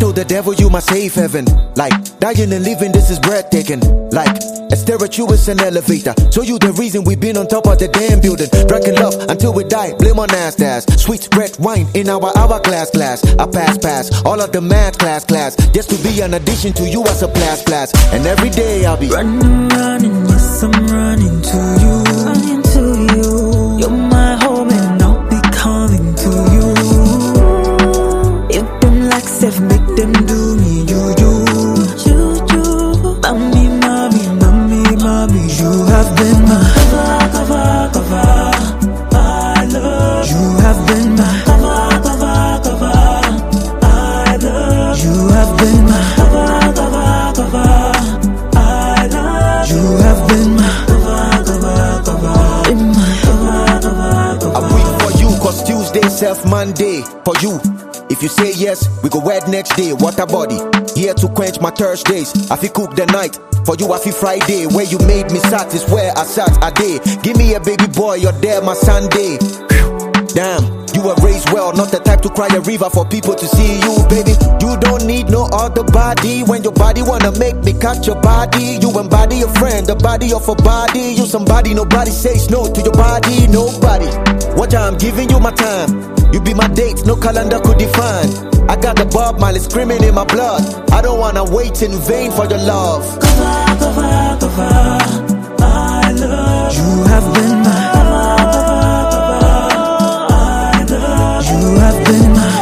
told the devil you my safe heaven. Like, dying and living, this is breathtaking. Like, a statue is an elevator. Show you the reason we been on top of the damn building. Drinking love until we die, blame on ass. Sweet red wine in our hourglass glass. I pass, all of the math class. Just to be an addition to you as a class. And every day I'll be running, yes I'm running to you. Running to you. You're my home and I'll be coming to you. If them like self make them do me, you. Mommy, you have been my cover. I love you. Have been my cover. I love you. Have been my cover. I love you. Have been my cover. I wait for you, cause Tuesday, self Monday. For you, if you say yes, we go wed next day. What a body, here to quench my Thursdays. I feel cook the night. For you, I feel Friday. Where you made me sat is where I sat a day. Give me a baby boy, you're there my Sunday. Damn, you were raised well, not the type to cry a river for people to see you, baby. You don't need no other body. When your body wanna make me catch your body, you embody a friend, the body of a body. You somebody, nobody says no to your body, nobody. Watch out, I'm giving you my time. You be my date, no calendar could define. I got the Bob Marley screaming in my blood. I don't wanna wait in vain for your love. Cover, I love you. Have been my you have been my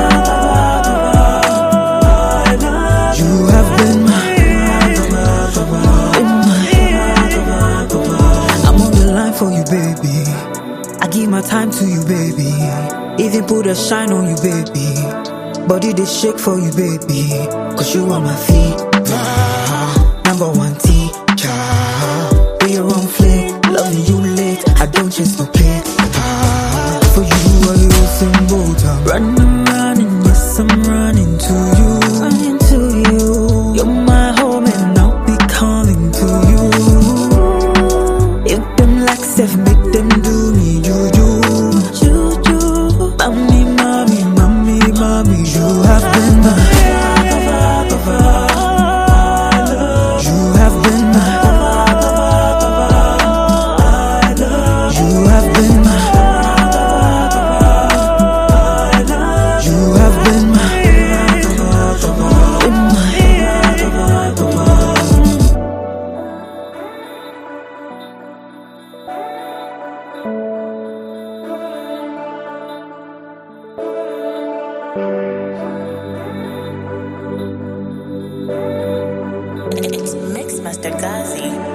you have been my I'm on the line for you, baby. I give my time to you, baby. Even put a shine on you, baby. Body they shake for you, baby. Cause you are my feet. Number one teacher. Be your own flick. Loving you late. I don't chase no play. For you are your symbol. Running, yes I'm running to you. Running to you. You're my home and I'll be coming to you. If them like self make them do me, you. Mommy, you have been my cover. You have been my you have been my you have been my It's Mix Master Gazi.